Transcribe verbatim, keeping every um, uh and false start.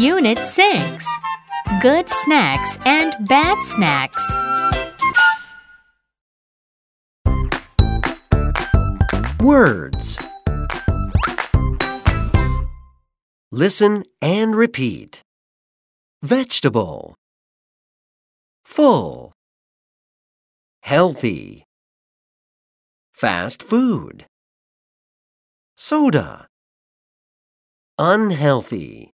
Unit six. Good snacks and bad snacks. Words. Listen and repeat. Vegetable. Full. Healthy. Fast food. Soda. Unhealthy.